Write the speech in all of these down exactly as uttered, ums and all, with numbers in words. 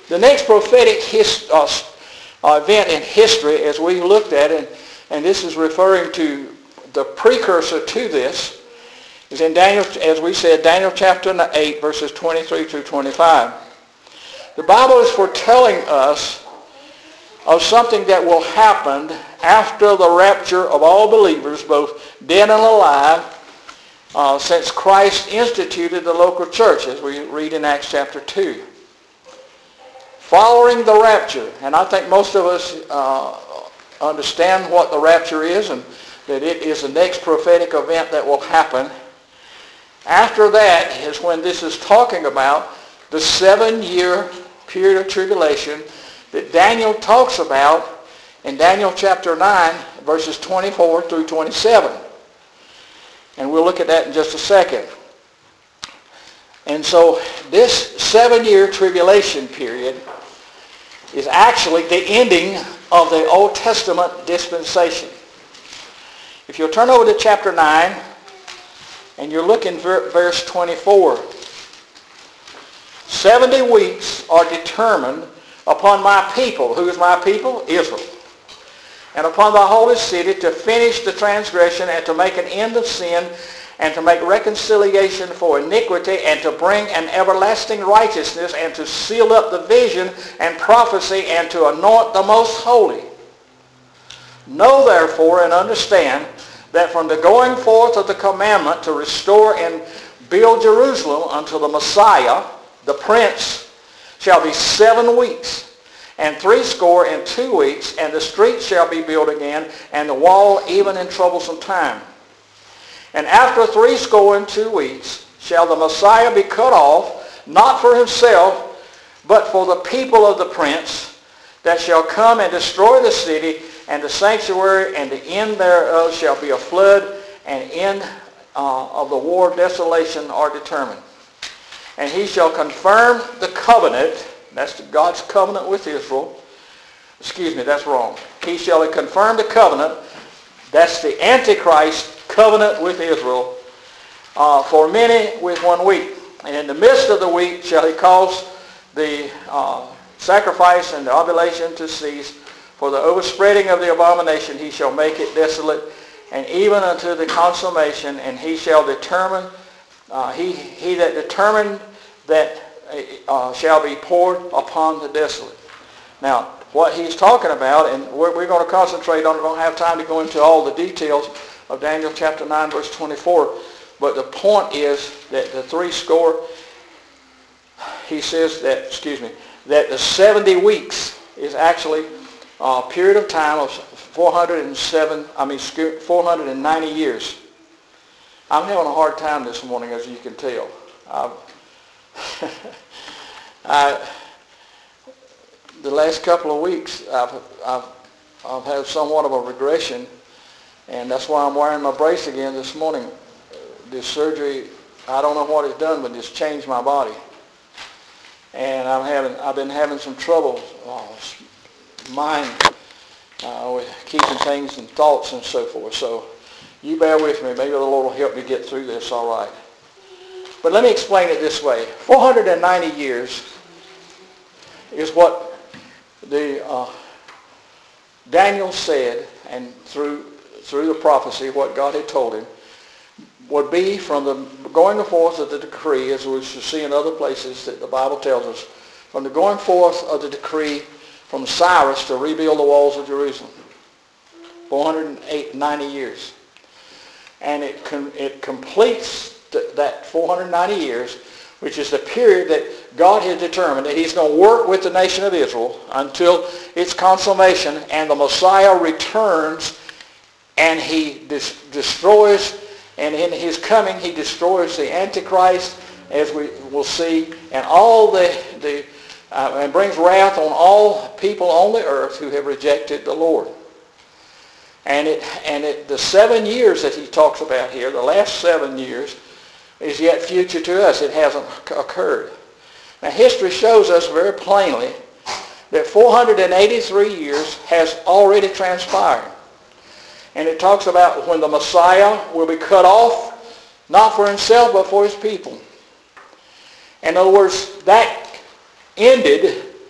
The next prophetic his, uh, uh, event in history, as we looked at it, and this is referring to the precursor to this, is in Daniel, as we said, Daniel chapter eight, verses twenty-three through twenty-five. The Bible is foretelling us of something that will happen after the rapture of all believers, both dead and alive, uh, since Christ instituted the local church, as we read in Acts chapter two. Following the rapture, and I think most of us uh, understand what the rapture is, and that it is the next prophetic event that will happen. After that is when this is talking about the seven-year period of tribulation that Daniel talks about in Daniel chapter nine, verses twenty-four through twenty-seven. And we'll look at that in just a second. And so this seven-year tribulation period is actually the ending of the Old Testament dispensation. If you'll turn over to chapter nine, and you're looking at verse twenty-four. seventy weeks are determined upon my people. Who is my people? Israel. And upon the holy city to finish the transgression and to make an end of sin and to make reconciliation for iniquity and to bring an everlasting righteousness and to seal up the vision and prophecy and to anoint the most holy. Know therefore and understand that from the going forth of the commandment to restore and build Jerusalem unto the Messiah, the Prince, shall be seven weeks, and threescore and two weeks, and the streets shall be built again, and the wall even in troublesome time. And after threescore and two weeks shall the Messiah be cut off, not for himself, but for the people of the Prince, that shall come and destroy the city and the sanctuary, and the end thereof shall be a flood, and end uh, of the war of desolation are determined. And he shall confirm the covenant, that's God's covenant with Israel. Excuse me, that's wrong. He shall confirm the covenant, that's the Antichrist covenant with Israel, uh, for many with one week. And in the midst of the week shall he cause the uh, sacrifice and the oblation to cease. For the overspreading of the abomination he shall make it desolate, and even unto the consummation, and he shall determine, uh, he, he that determined that uh, shall be poured upon the desolate. Now, what he's talking about, and we're, we're going to concentrate on it, we don't have time to go into all the details of Daniel chapter nine, verse twenty-four, but the point is that the three score, he says that, excuse me, that the seventy weeks is actually a period of time of four hundred seven, I mean four hundred ninety years. I'm having a hard time this morning, as you can tell. I've, I, the last couple of weeks, I've, I've, I've had somewhat of a regression, and that's why I'm wearing my brace again this morning. This surgery, I don't know what it's done, but it's changed my body, and I'm having, I've been having some trouble. Oh, mind uh, with keeping things and thoughts and so forth. So you bear with me. Maybe the Lord will help me get through this all right. But let me explain it this way. four hundred ninety years is what the uh, Daniel said, and through through the prophecy, what God had told him, would be from the going forth of the decree, as we should see in other places that the Bible tells us, from the going forth of the decree from Cyrus to rebuild the walls of Jerusalem. four hundred ninety years. And it com- it completes th- that four hundred ninety years, which is the period that God has determined that he's going to work with the nation of Israel until its consummation and the Messiah returns, and he dis- destroys, and in his coming he destroys the Antichrist, as we will see, and all the, the uh, and brings wrath on all people on the earth who have rejected the Lord. And it and it, the seven years that he talks about here, the last seven years, is yet future to us. It hasn't occurred. Now history shows us very plainly that four hundred eighty-three years has already transpired. And it talks about when the Messiah will be cut off, not for himself, but for his people. In other words, that ended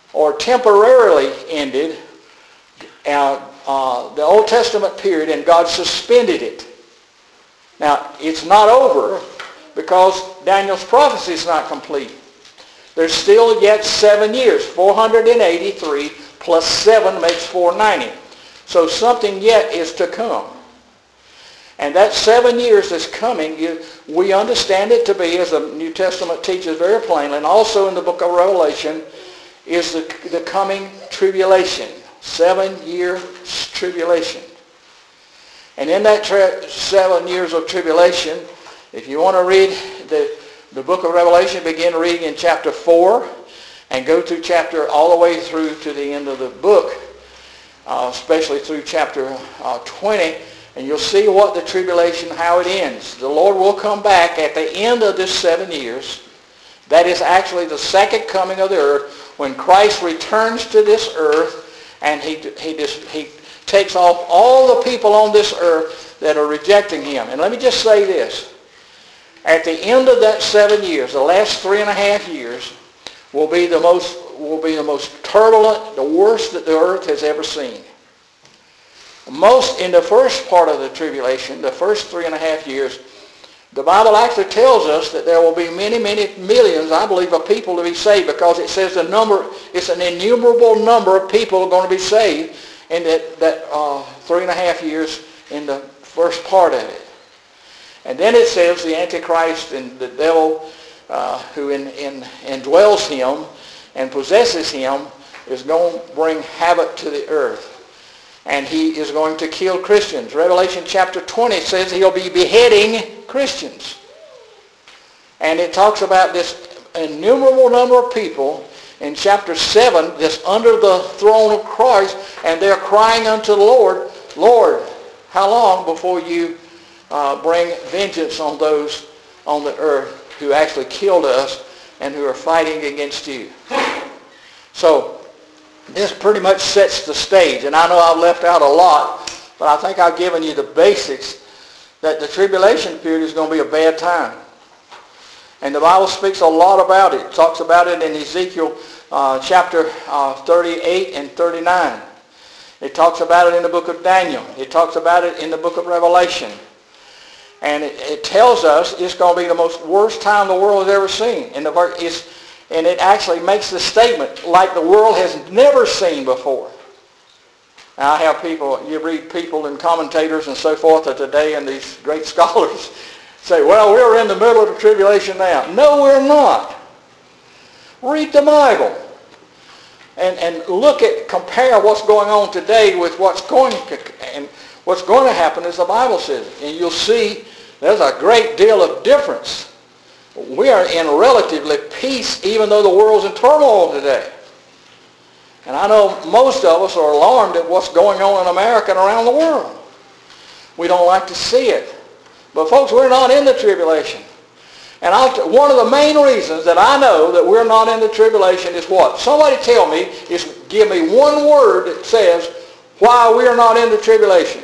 or temporarily ended uh, uh, the Old Testament period, and God suspended it. Now, it's not over because Daniel's prophecy is not complete. There's still yet seven years. four hundred eighty-three plus seven makes four hundred ninety. So something yet is to come. And that seven years that's coming, you, we understand it to be, as the New Testament teaches very plainly, and also in the book of Revelation, is the, the coming tribulation. Seven-year tribulation. And in that tra- seven years of tribulation, if you want to read the, the book of Revelation, begin reading in chapter four and go through chapter all the way through to the end of the book, uh, especially through chapter uh, twenty, and you'll see what the tribulation, how it ends. The Lord will come back at the end of this seven years. That is actually the second coming of the earth, when Christ returns to this earth and he, he, just, he takes off all the people on this earth that are rejecting him. And let me just say this. At the end of that seven years, the last three and a half years, will be the most, will be the most turbulent, the worst that the earth has ever seen. Most, in the first part of the tribulation, the first three and a half years, the Bible actually tells us that there will be many, many millions, I believe, of people to be saved, because it says the number, it's an innumerable number of people are going to be saved in that, that uh, three and a half years in the first part of it. And then it says the Antichrist and the devil uh, who in, in, indwells him and possesses him is going to bring havoc to the earth. And he is going to kill Christians. Revelation chapter twenty says he'll be beheading Christians. And it talks about this innumerable number of people in chapter seven that's under the throne of Christ, and they're crying unto the Lord, Lord, how long before you uh, bring vengeance on those on the earth who actually killed us and who are fighting against you? So this pretty much sets the stage, and I know I've left out a lot, but I think I've given you the basics that the tribulation period is going to be a bad time. And the Bible speaks a lot about it. It talks about it in Ezekiel uh, chapter uh, thirty-eight and thirty-nine. It talks about it in the book of Daniel. It talks about it in the book of Revelation. And it, it tells us it's going to be the most worst time the world has ever seen. And, the, it's, and it actually makes the statement like the world has never seen before. Now, I have people, you read people and commentators and so forth of today, and these great scholars say, well, we're in the middle of the tribulation now. No, we're not. Read the Bible. And, and look at, compare what's going on today with what's going to, and what's going to happen as the Bible says. And you'll see there's a great deal of difference. We are in relatively peace, even though the world's in turmoil today. And I know most of us are alarmed at what's going on in America and around the world. We don't like to see it. But folks, we're not in the tribulation. And I'll t- one of the main reasons that I know that we're not in the tribulation is what? Somebody tell me, is give me one word that says why we are not in the tribulation.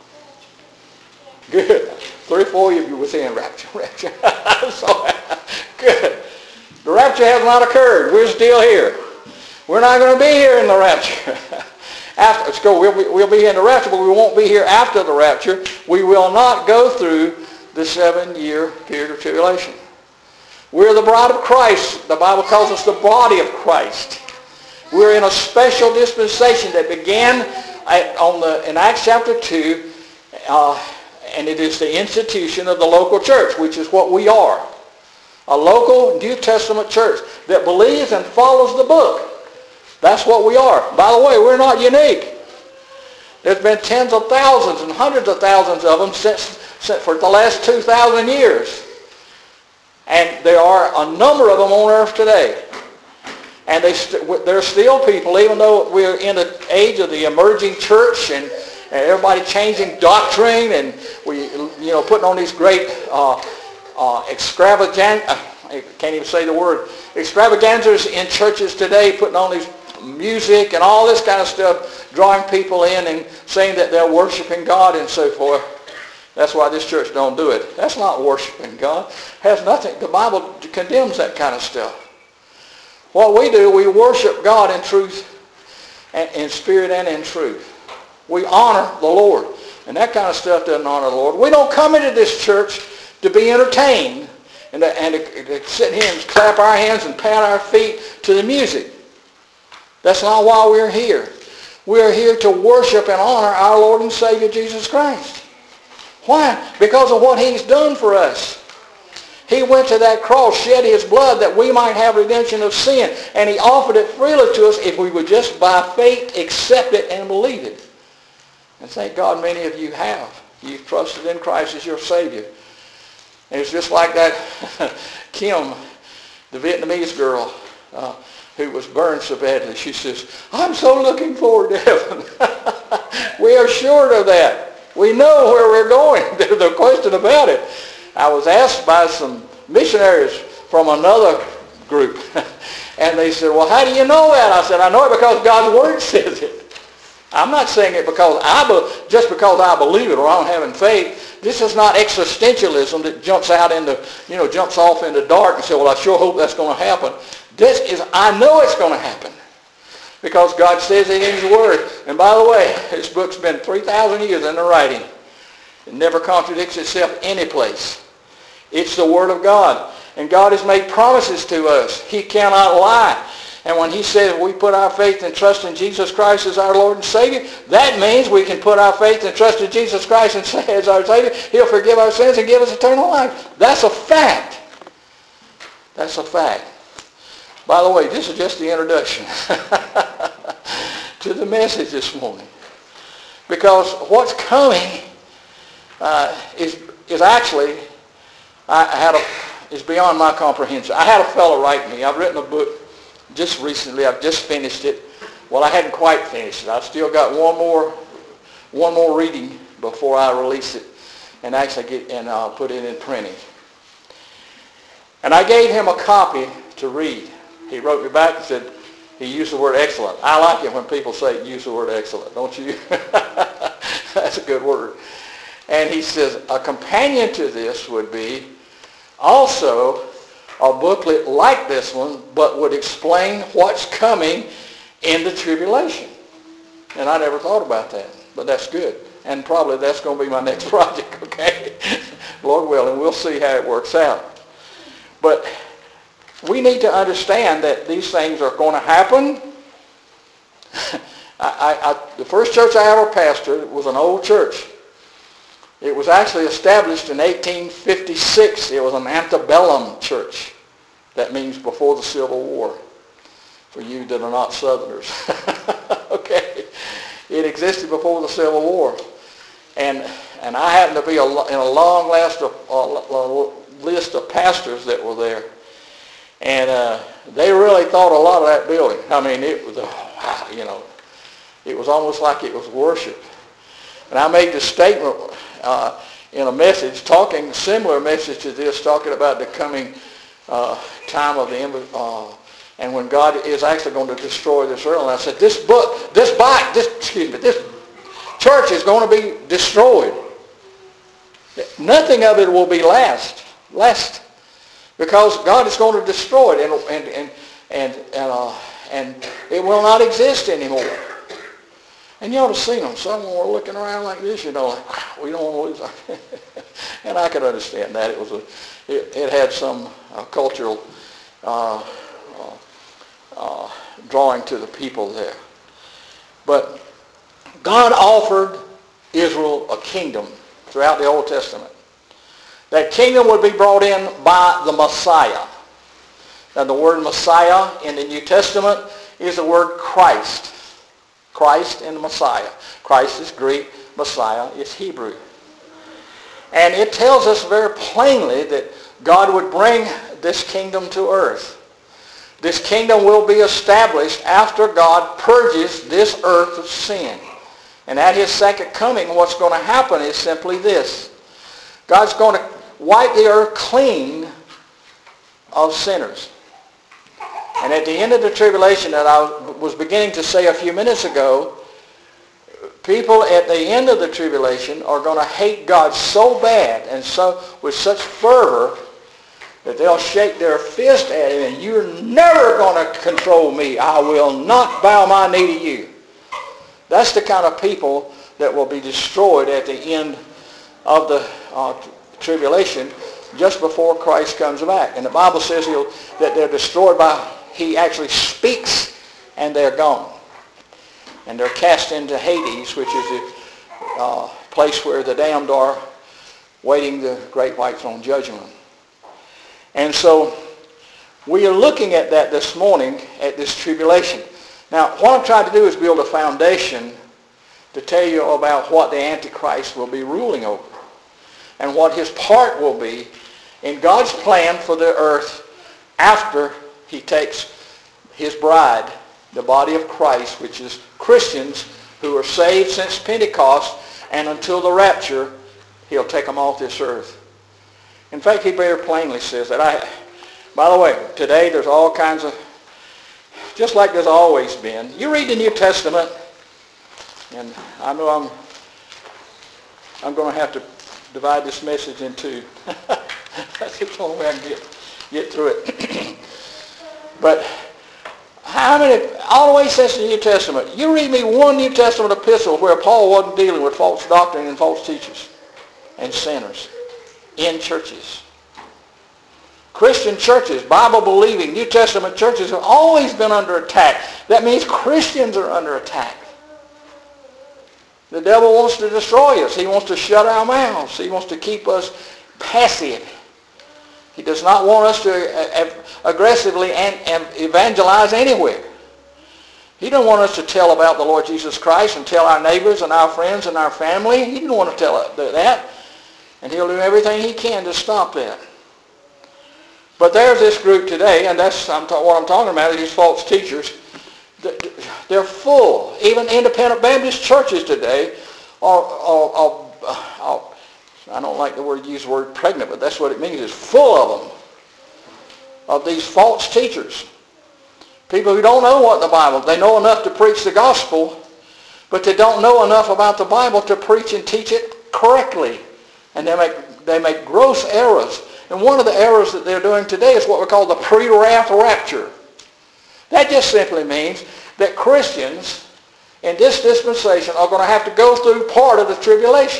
Good. Three or four of you within rapture. rapture. So, good. The rapture has not occurred. We're still here. We're not going to be here in the rapture. After, let's go. We'll be, we'll be in the rapture, but we won't be here after the rapture. We will not go through the seven-year period of tribulation. We're the bride of Christ. The Bible calls us the body of Christ. We're in a special dispensation that began at, on the, in Acts chapter two, uh, and it is the institution of the local church, which is what we are. A local New Testament church that believes and follows the book. That's what we are. By the way, we're not unique. There's been tens of thousands and hundreds of thousands of them since, since for the last two thousand years. And there are a number of them on earth today. And they st- there are still people, even though we're in the age of the emerging church and, and everybody changing doctrine and we, you know, putting on these great uh, uh, extravagant, uh, I can't even say the word, extravaganzas in churches today, putting on these music and all this kind of stuff, drawing people in and saying that they're worshiping God and so forth. That's why this church don't do it. That's not worshiping God. It has nothing. The Bible condemns that kind of stuff. What we do, we worship God in truth, and in spirit and in truth. We honor the Lord. And that kind of stuff doesn't honor the Lord. We don't come into this church to be entertained and to, and to, to sit here and clap our hands and pat our feet to the music. That's not why we're here. We're here to worship and honor our Lord and Savior Jesus Christ. Why? Because of what he's done for us. He went to that cross, shed his blood that we might have redemption of sin. And he offered it freely to us if we would just by faith accept it and believe it. And thank God many of you have. You've trusted in Christ as your Savior. And it's just like that Kim, the Vietnamese girl uh, who was burned so badly. She says, I'm so looking forward to heaven. We are sure of that. We know where we're going. There's no question about it. I was asked by some missionaries from another group, and they said, well, how do you know that? I said, I know it because God's Word says it. I'm not saying it because I be, just because I believe it or I'm having faith. This is not existentialism that jumps out into, you know, jumps off into the dark and says, well, I sure hope that's going to happen. This is, I know it's going to happen because God says it in his Word. And by the way, this book's been three thousand years in the writing. It never contradicts itself any place. It's the Word of God. And God has made promises to us. He cannot lie. And when he says we put our faith and trust in Jesus Christ as our Lord and Savior, that means we can put our faith and trust in Jesus Christ and say as our Savior, he'll forgive our sins and give us eternal life. That's a fact. That's a fact. By the way, this is just the introduction to the message this morning. Because what's coming uh, is, is actually... I had a, it's beyond my comprehension. I had a fellow write me. I've written a book just recently. I've just finished it. Well, I hadn't quite finished it. I've still got one more, one more reading before I release it and actually get and uh, put it in printing. And I gave him a copy to read. He wrote me back and said he used the word excellent. I like it when people say use the word excellent, don't you? That's a good word. And he says a companion to this would be also a booklet like this one, but would explain what's coming in the tribulation. And I never thought about that, but that's good. And probably that's going to be my next project, okay? Lord willing, we'll see how it works out. But we need to understand that these things are going to happen. I, I, I, the first church I ever pastored was an old church. It was actually established in eighteen fifty-six. It was an antebellum church. That means before the Civil War, for you that are not Southerners. Okay. It existed before the Civil War. And and I happened to be a, in a long list of, uh, list of pastors that were there. And uh, they really thought a lot of that building. I mean, it was, uh, you know, it was almost like it was worship. And I made this statement uh, in a message, talking similar message to this, talking about the coming uh, time of the end, uh, and when God is actually going to destroy this world. And I said, this book, this body, this excuse me, this church is going to be destroyed. Nothing of it will be last, last, because God is going to destroy it, and and and and and, uh, and it will not exist anymore. And you ought to see them. Some were looking around like this, you know, like, ah, we don't want to lose our... And I could understand that. It was a, it, it had some uh, cultural uh, uh, uh, drawing to the people there. But God offered Israel a kingdom throughout the Old Testament. That kingdom would be brought in by the Messiah. Now the word Messiah in the New Testament is the word Christ. Christ and the Messiah. Christ is Greek, Messiah is Hebrew. And it tells us very plainly that God would bring this kingdom to earth. This kingdom will be established after God purges this earth of sin. And at his second coming, what's going to happen is simply this. God's going to wipe the earth clean of sinners. And at the end of the tribulation that I was beginning to say a few minutes ago, people at the end of the tribulation are going to hate God so bad and so with such fervor that they'll shake their fist at him, and you're never going to control me. I will not bow my knee to you. That's the kind of people that will be destroyed at the end of the uh, tribulation, just before Christ comes back. And the Bible says he'll, that they're destroyed by, he actually speaks, and they're gone. And they're cast into Hades, which is the uh, place where the damned are, waiting the great white throne judgment. And so we are looking at that this morning, at this tribulation. Now, what I'm trying to do is build a foundation to tell you about what the Antichrist will be ruling over and what his part will be in God's plan for the earth after he takes his bride, the body of Christ, which is Christians who are saved since Pentecost, and until the rapture, he'll take them off this earth. In fact, he very plainly says that. I, by the way, today there's all kinds of, just like there's always been. You read the New Testament, and I know I'm, I'm going to have to divide this message in two. That's the only way I can get, get through it. But how many, all the way since the New Testament, you read me one New Testament epistle where Paul wasn't dealing with false doctrine and false teachers and sinners in churches. Christian churches, Bible-believing, New Testament churches have always been under attack. That means Christians are under attack. The devil wants to destroy us. He wants to shut our mouths. He wants to keep us passive. He does not want us to aggressively evangelize anywhere. He doesn't want us to tell about the Lord Jesus Christ and tell our neighbors and our friends and our family. He doesn't want to tell that. And he'll do everything he can to stop that. But there's this group today, and that's I'm ta- what I'm talking about, is these false teachers. They're full. Even independent Baptist churches today are, are, are, are, I don't like the word, use the word pregnant, but that's what it means. It's full of them, of these false teachers. People who don't know what the Bible, they know enough to preach the gospel, but they don't know enough about the Bible to preach and teach it correctly. And they make, they make gross errors. And one of the errors that they're doing today is what we call the pre-wrath rapture. That just simply means that Christians in this dispensation are going to have to go through part of the tribulation.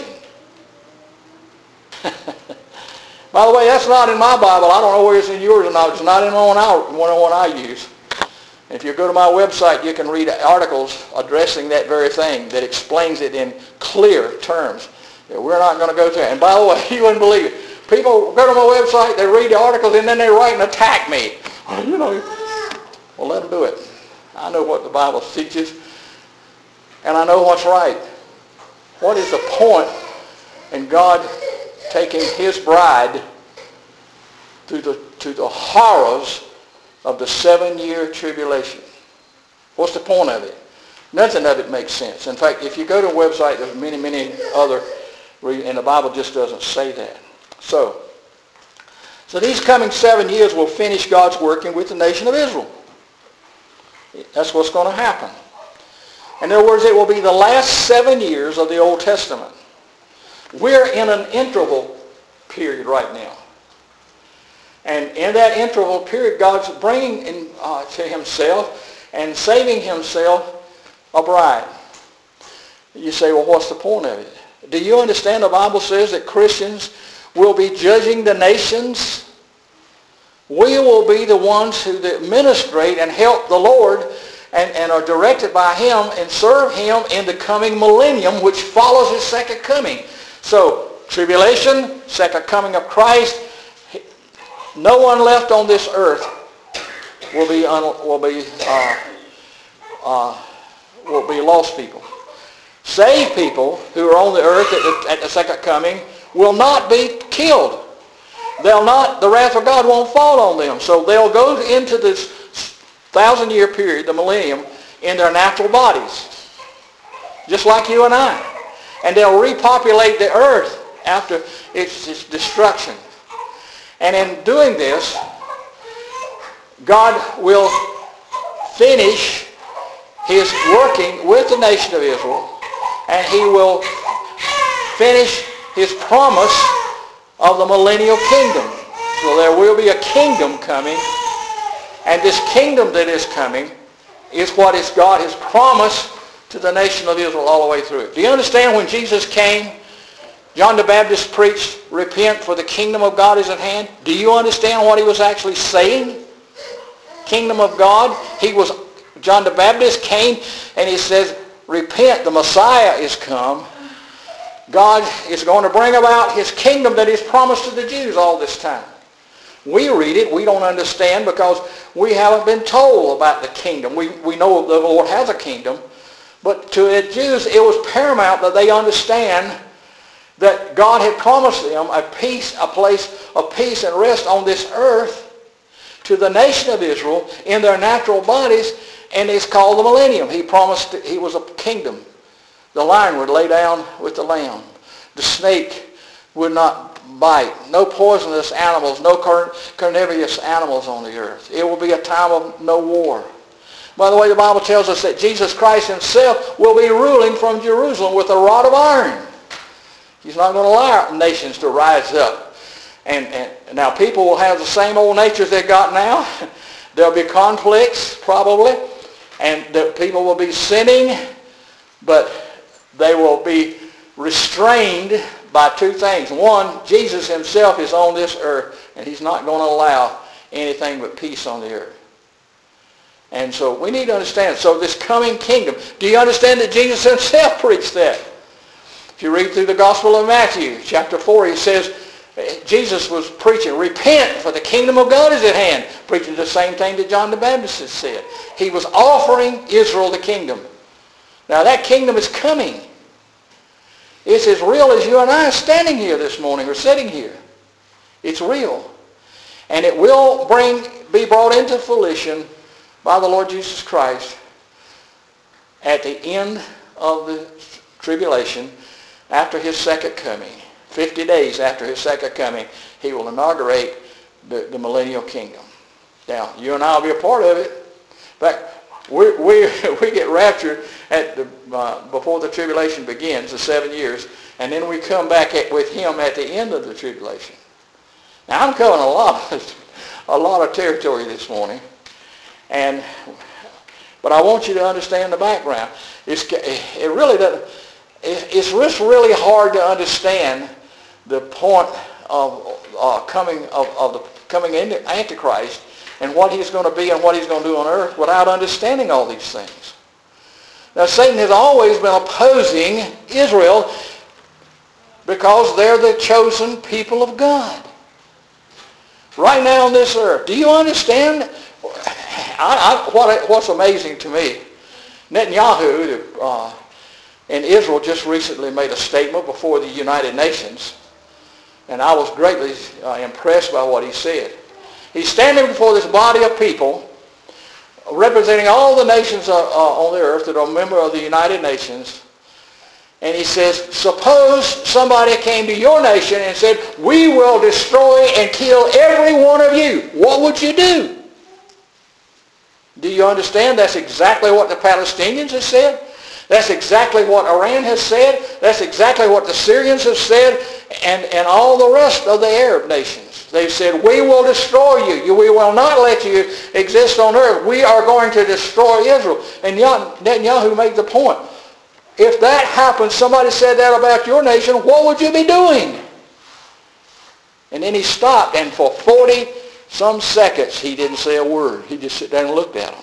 By the way, that's not in my Bible. I don't know where it's in yours or not. It's not in the one I, one, one I use. If you go to my website, you can read articles addressing that very thing that explains it in clear terms. We're not going to go through it. And by the way, you wouldn't believe it. People go to my website, they read the articles, and then they write and attack me. You know, well, let them do it. I know what the Bible teaches, and I know what's right. What is the point in God taking his bride through the, to the horrors of the seven-year tribulation? What's the point of it? Nothing of it makes sense. In fact, if you go to a website, there's many, many other, and the Bible just doesn't say that. So, so these coming seven years will finish God's working with the nation of Israel. That's what's going to happen. In other words, it will be the last seven years of the Old Testament. We're in an interval period right now. And in that interval period, God's bringing in, uh, to himself and saving himself a bride. You say, well, what's the point of it? Do you understand the Bible says that Christians will be judging the nations? We will be the ones who administrate and help the Lord and, and are directed by him and serve him in the coming millennium, which follows his second coming. So, tribulation, second coming of Christ, no one left on this earth will be un, will be uh, uh, will be lost people. Saved people who are on the earth at the, at the second coming will not be killed. They'll not, the wrath of God won't fall on them. So they'll go into this thousand year period, the millennium, in their natural bodies. Just like you and I. And they'll repopulate the earth after its, its destruction. And in doing this, God will finish his working with the nation of Israel, and he will finish his promise of the millennial kingdom. So there will be a kingdom coming. And this kingdom that is coming is what is God has promised to the nation of Israel all the way through it. Do you understand when Jesus came, John the Baptist preached, repent for the kingdom of God is at hand? Do you understand what he was actually saying? Kingdom of God. He was, John the Baptist came and he says, repent, the Messiah is come. God is going to bring about his kingdom that he's promised to the Jews all this time. We read it, we don't understand because we haven't been told about the kingdom. We, we know the Lord has a kingdom, but to the Jews it was paramount that they understand that God had promised them a peace, a place of peace and rest on this earth to the nation of Israel in their natural bodies, and it's called the millennium. He promised he was a kingdom. The lion would lay down with the lamb. The snake would not bite. No poisonous animals, no carnivorous animals on the earth. It will be a time of no war. By the way, the Bible tells us that Jesus Christ himself will be ruling from Jerusalem with a rod of iron. He's not going to allow nations to rise up. And, and now people will have the same old natures they've got now. There'll be conflicts probably. And the people will be sinning. But they will be restrained by two things. One, Jesus himself is on this earth, and he's not going to allow anything but peace on the earth. And so we need to understand. So this coming kingdom, do you understand that Jesus himself preached that? If you read through the Gospel of Matthew, chapter four, he says, Jesus was preaching, repent, for the kingdom of God is at hand. Preaching the same thing that John the Baptist has said. He was offering Israel the kingdom. Now that kingdom is coming. It's as real as you and I are standing here this morning or sitting here. It's real. And it will bring, be brought into fruition by the Lord Jesus Christ at the end of the tribulation after his second coming. Fifty days after his second coming, he will inaugurate the, the millennial kingdom. Now, you and I will be a part of it. In fact, we, we, we get raptured at the, uh, before the tribulation begins, the seven years, and then we come back at, with him at the end of the tribulation. Now, I'm covering a lot, of, a lot of territory this morning, and but I want you to understand the background. It's, it really doesn't, it's just really hard to understand the point of uh, coming of, of the coming Antichrist and what he's going to be and what he's going to do on earth without understanding all these things. Now, Satan has always been opposing Israel because they're the chosen people of God. Right now on this earth. Do you understand? I, I, what, what's amazing to me, Netanyahu uh, in Israel just recently made a statement before the United Nations, and I was greatly uh, impressed by what he said. He's standing before this body of people representing all the nations uh, uh, on the earth that are a member of the United Nations, and he says, suppose somebody came to your nation and said, we will destroy and kill every one of you. What would you do? Do you understand? That's exactly what the Palestinians have said. That's exactly what Iran has said. That's exactly what the Syrians have said, and, and all the rest of the Arab nations. They've said, we will destroy you. We will not let you exist on earth. We are going to destroy Israel. And Netanyahu made the point. If that happens, somebody said that about your nation, what would you be doing? And then he stopped, and for forty some seconds he didn't say a word. He just sat down and looked at them.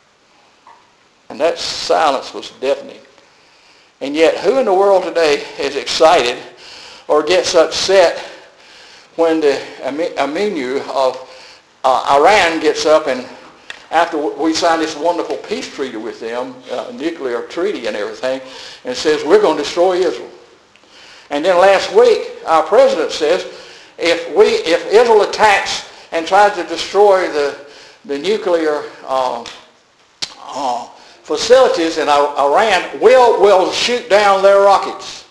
And that silence was deafening. And yet, who in the world today is excited or gets upset when the Aminu of uh, Iran gets up and after we signed this wonderful peace treaty with them, uh, nuclear treaty and everything, and says we're going to destroy Israel. And then last week, our president says if we, if Israel attacks and tries to destroy the the nuclear uh, uh, facilities in Iran, we'll, we'll shoot down their rockets.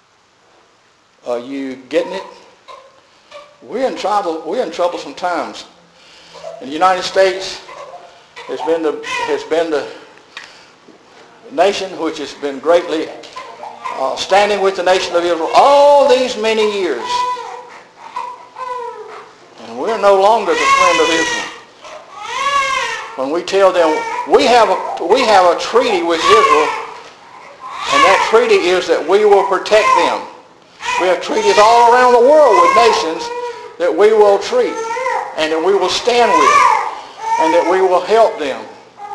Are you getting it? We're in trouble. We're in troublesome times. In the United States has been the has been the nation which has been greatly uh, standing with the nation of Israel all these many years, and we're we're no longer the friend of Israel. When we tell them, we have a, we have a treaty with Israel, and that treaty is that we will protect them. We have treaties all around the world with nations that we will treat, and that we will stand with, and that we will help them.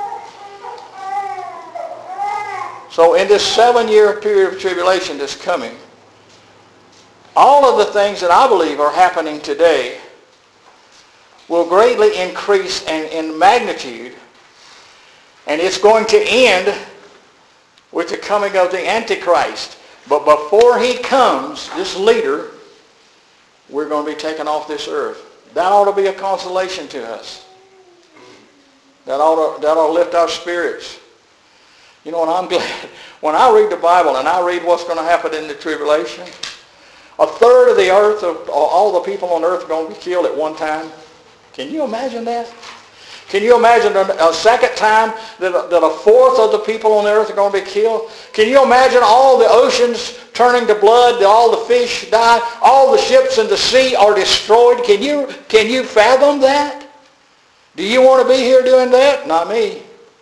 So in this seven-year period of tribulation that's coming, all of the things that I believe are happening today will greatly increase in, in magnitude, and it's going to end with the coming of the Antichrist. But before he comes, this leader, we're going to be taken off this earth. That ought to be a consolation to us. That ought to, that ought to lift our spirits. You know, and I'm glad, when I read the Bible and I read what's going to happen in the tribulation, a third of the earth, of all the people on earth are going to be killed at one time. Can you imagine that? Can you imagine a second time that a, that a fourth of the people on the earth are going to be killed? Can you imagine all the oceans turning to blood, all the fish die, all the ships in the sea are destroyed? Can you, can you fathom that? Do you want to be here doing that? Not me.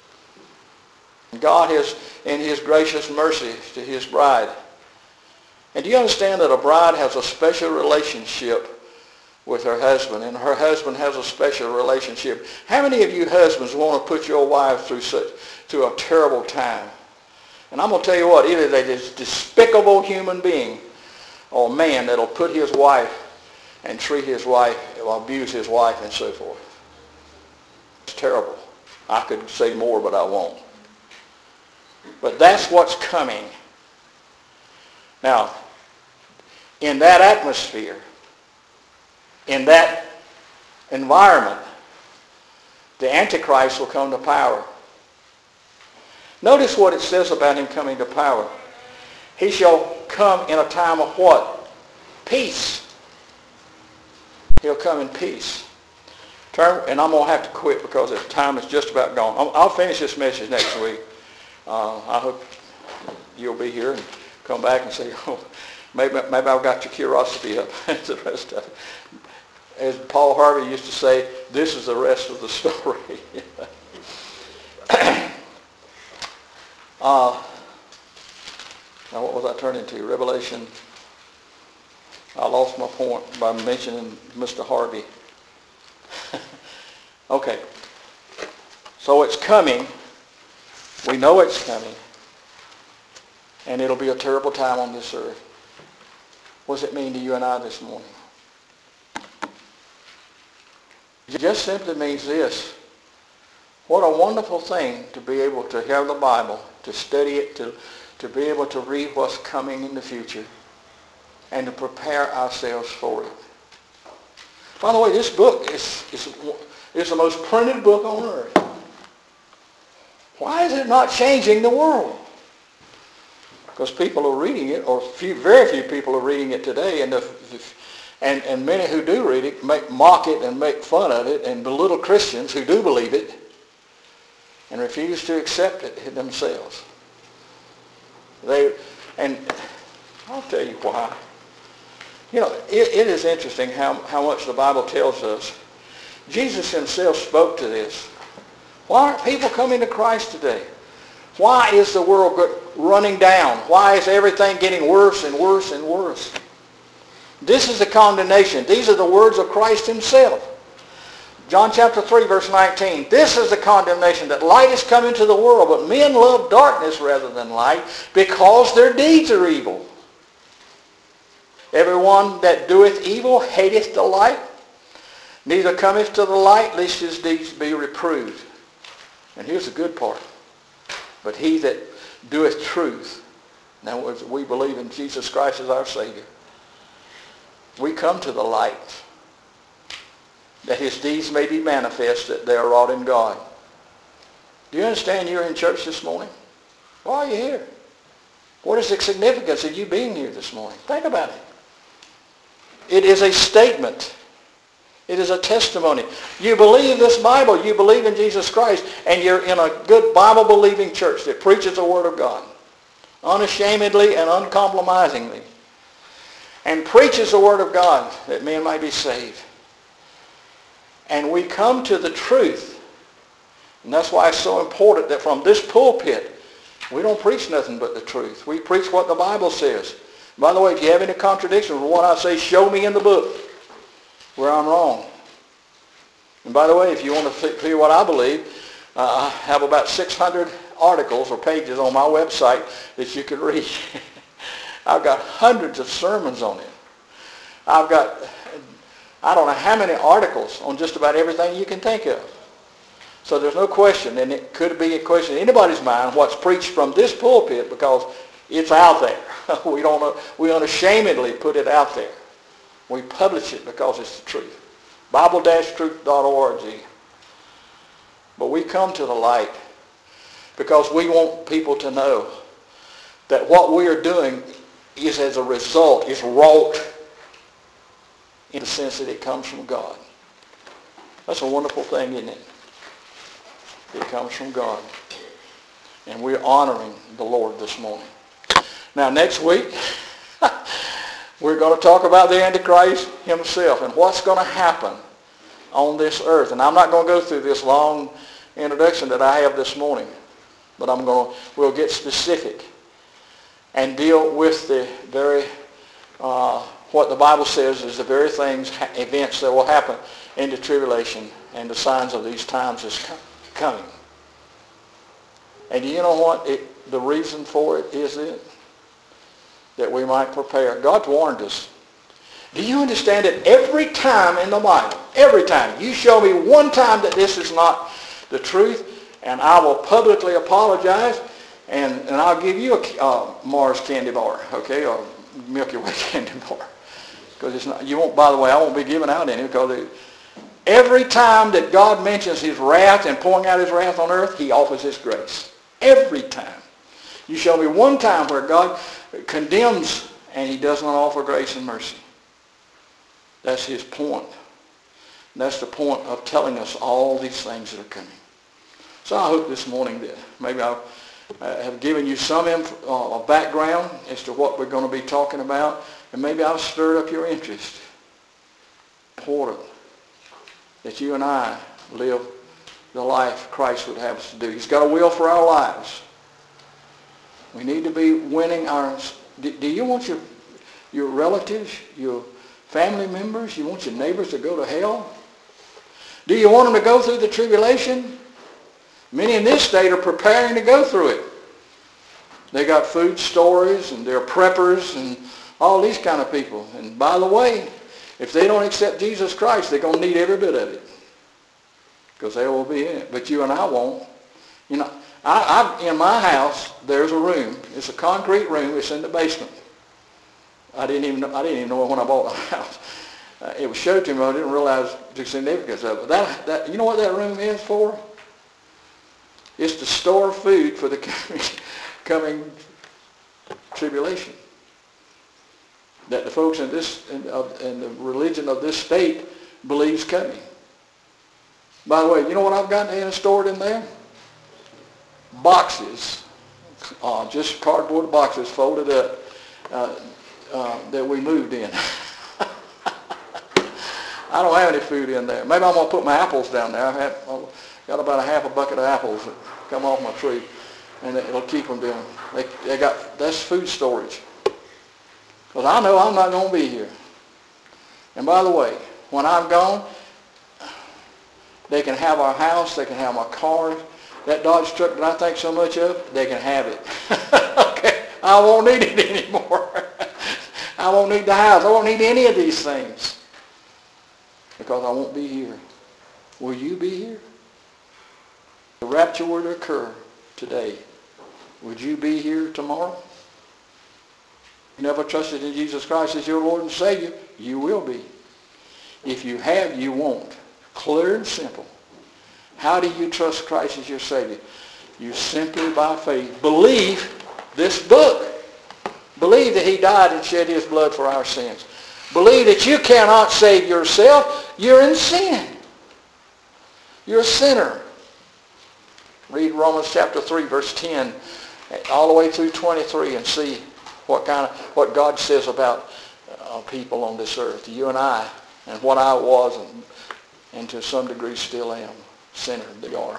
God has, in his gracious mercy to his bride. And do you understand that a bride has a special relationship with her husband, and her husband has a special relationship? How many of you husbands want to put your wives through such through a terrible time? And I'm going to tell you what, it is a despicable human being or man that'll put his wife and treat his wife, abuse his wife and so forth. It's terrible. I could say more, but I won't. But that's what's coming. Now, in that atmosphere, in that environment, the Antichrist will come to power. Notice what it says about him coming to power. He shall come in a time of what? Peace. He'll come in peace. Turn, and I'm going to have to quit because the time is just about gone. I'll, I'll finish this message next week. Uh, I hope you'll be here and come back and say, oh, maybe, maybe I've got your curiosity up. The rest of it. As Paul Harvey used to say, this is the rest of the story. uh, now what was I turning to? Revelation. I lost my point by mentioning Mister Harvey. Okay. So it's coming. We know it's coming. And it'll be a terrible time on this earth. What does it mean to you and I this morning? It just simply means this. What a wonderful thing to be able to have the Bible, to study it, to, to be able to read what's coming in the future, and to prepare ourselves for it. By the way, this book is, is, is the most printed book on earth. Why is it not changing the world? Because people are reading it, or few, very few people are reading it today, and, the, and, and many who do read it make, mock it and make fun of it and belittle Christians who do believe it and refuse to accept it themselves. They, and I'll tell you why. You know, it, it is interesting how, how much the Bible tells us. Jesus himself spoke to this. Why aren't people coming to Christ today? Why is the world running down? Why is everything getting worse and worse and worse? This is the condemnation. These are the words of Christ himself. John chapter three, verse nineteen. This is the condemnation, that light is come into the world, but men love darkness rather than light, because their deeds are evil. Everyone that doeth evil hateth the light, neither cometh to the light, lest his deeds be reproved. And here's the good part. But he that doeth truth, in other words, we believe in Jesus Christ as our Savior, we come to the light, that his deeds may be manifest, that they are wrought in God. Do you understand you're in church this morning? Why are you here? What is the significance of you being here this morning? Think about it. It is a statement. It is a testimony. You believe this Bible. You believe in Jesus Christ. And you're in a good Bible-believing church that preaches the Word of God unashamedly and uncompromisingly, and preaches the Word of God that men might be saved. and we come to the truth. And that's why it's so important that from this pulpit, we don't preach nothing but the truth. We preach what the Bible says. By the way, if you have any contradictions with what I say, show me in the book where I'm wrong. And by the way, if you want to see what I believe, uh, I have about six hundred articles or pages on my website that you can read. I've got hundreds of sermons on it. I've got, I don't know how many articles on just about everything you can think of. So there's no question, and it could be a question in anybody's mind, what's preached from this pulpit, because it's out there. We don't, we unashamedly put it out there. We publish it because it's the truth. Bible truth dot org. But we come to the light because we want people to know that what we are doing is as a result, is wrought in the sense that it comes from God. That's a wonderful thing, isn't it? It comes from God. And we're honoring the Lord this morning. Now, next week, we're going to talk about the Antichrist himself and what's going to happen on this earth. And I'm not going to go through this long introduction that I have this morning, but I'm going to, we'll get specific and deal with the very, uh, what the Bible says is the very things, events that will happen in the tribulation and the signs of these times is coming. And you know what? It, the reason for it is it that we might prepare. God warned us. Do you understand that every time in the Bible, every time, you show me one time that this is not the truth, and I will publicly apologize, and, and I'll give you a uh, Mars candy bar, okay, or Milky Way candy bar. Because it's not, you won't, by the way, I won't be giving out any, because it, every time that God mentions his wrath and pouring out his wrath on earth, he offers his grace. Every time. You show me one time where God condemns and he does not offer grace and mercy. That's his point. And that's the point of telling us all these things that are coming. So I hope this morning that maybe I uh, have given you some inf- uh, background as to what we're going to be talking about, and maybe I've stirred up your interest. Important that you and I live the life Christ would have us to do. He's got a will for our lives. We need to be winning our... Do, do you want your, your relatives, your family members, you want your neighbors to go to hell? Do you want them to go through the tribulation? Many in this state are preparing to go through it. They got food stores and they're preppers and all these kind of people. And by the way, if they don't accept Jesus Christ, they're going to need every bit of it. Because they will be in it. But you and I won't. You know, I, I, in my house, there's a room. It's a concrete room. It's in the basement. I didn't even know, I didn't even know it when I bought the house. Uh, it was showed to me. I didn't realize the significance of it. That, that, you know what that room is for? It's to store food for the coming, coming tribulation. That the folks in this in, of, in the religion of this state believes coming. By the way, you know what I've got in stored in there? Boxes, uh, just cardboard boxes folded up uh, uh, that we moved in. I don't have any food in there. Maybe I'm going to put my apples down there. I've had, I've got about a half a bucket of apples that come off my tree, and it'll keep them down. They, they got, that's food storage. Because I know I'm not going to be here. And by the way, when I'm gone, they can have our house, they can have my car. That Dodge truck that I think so much of, they can have it. Okay, I won't need it anymore. I won't need the house. I won't need any of these things. Because I won't be here. Will you be here? The rapture were to occur today. Would you be here tomorrow? You never trusted in Jesus Christ as your Lord and Savior? You will be. If you have, you won't. Clear and simple. How do you trust Christ as your Savior? You simply by faith believe this book. Believe that he died and shed his blood for our sins. Believe that you cannot save yourself. You're in sin. You're a sinner. Read Romans chapter three, verse ten, all the way through twenty-three, and see what kind of what God says about uh, people on this earth. You and I, and what I was, and, and to some degree still am. Sinner, they are.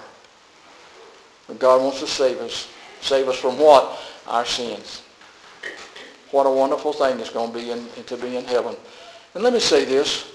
But God wants to save us. Save us from what? Our sins. What a wonderful thing it's going to be in, to be in heaven. And let me say this.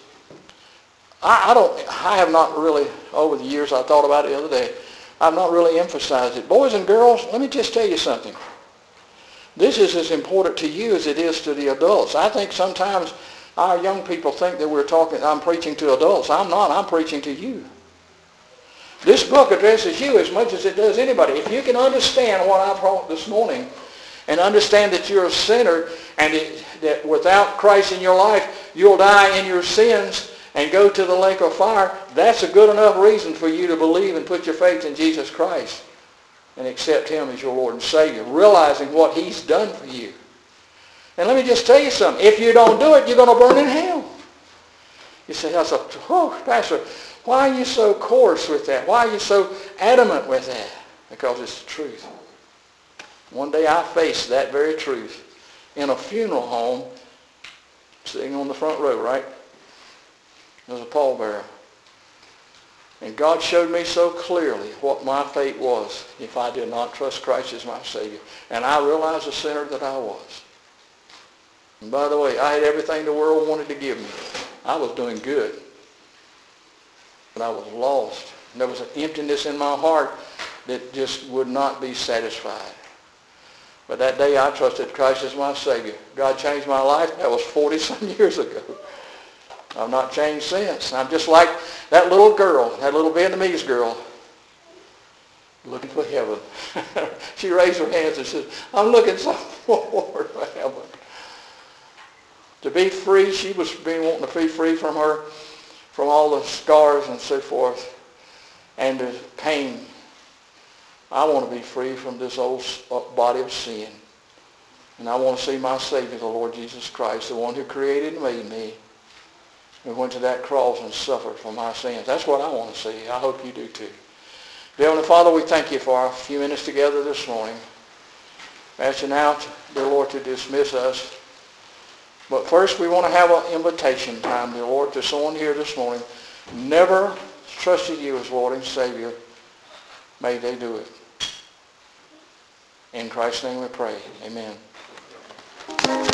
I, I don't. I have not really, over the years, I thought about it the other day, I've not really emphasized it. Boys and girls, let me just tell you something. This is as important to you as it is to the adults. I think sometimes our young people think that we're talking, I'm preaching to adults. I'm not. I'm preaching to you. This book addresses you as much as it does anybody. If you can understand what I brought this morning and understand that you're a sinner and it, that without Christ in your life, you'll die in your sins and go to the lake of fire, that's a good enough reason for you to believe and put your faith in Jesus Christ and accept him as your Lord and Savior, realizing what he's done for you. And let me just tell you something. If you don't do it, you're going to burn in hell. You say, oh, Pastor, why are you so coarse with that? Why are you so adamant with that? Because it's the truth. One day I faced that very truth in a funeral home, sitting on the front row, right? There was a pallbearer. And God showed me so clearly what my fate was if I did not trust Christ as my Savior. And I realized the sinner that I was. And by the way, I had everything the world wanted to give me. I was doing good. But I was lost. And there was an emptiness in my heart that just would not be satisfied. But that day I trusted Christ as my Savior. God changed my life. That was forty-some years ago. I've not changed since. I'm just like that little girl, that little Vietnamese girl, looking for heaven. She raised her hands and said, I'm looking so forward for heaven. To be free, she was being wanting to be free from her, from all the scars and so forth, and the pain. I want to be free from this old body of sin. And I want to see my Savior, the Lord Jesus Christ, the one who created and made me, who went to that cross and suffered for my sins. That's what I want to see. I hope you do too. Dear Heavenly Father, we thank you for our few minutes together this morning. I ask you now, dear Lord, to dismiss us. But first we want to have an invitation time, dear Lord, to someone here this morning never trusted you as Lord and Savior. May they do it. In Christ's name we pray. Amen.